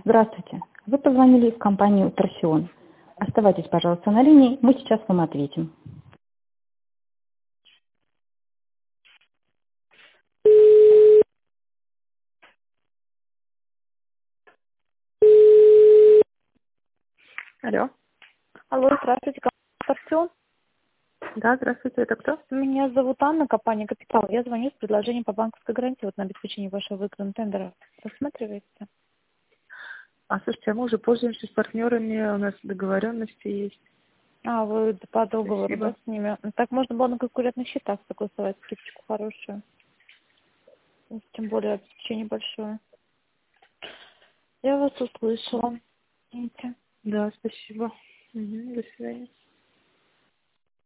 Здравствуйте. Вы позвонили в компанию «Торсион». Оставайтесь, пожалуйста, на линии, мы сейчас вам ответим. Алло. Алло, здравствуйте, Торсион. Да, здравствуйте, это кто? Меня зовут Анна, компания «Капитал». Я звоню с предложением по банковской гарантии на обеспечение вашего выигранного тендера. Рассматриваете? Слушайте, мы уже пользуемся с партнерами, у нас договоренности есть. Вы по договору, Спасибо. да, с ними? Так можно было на конкурентных счетах согласовать скидочку хорошую. Тем более обеспечение большое. Я вас услышала. Извините. Да, спасибо. До свидания.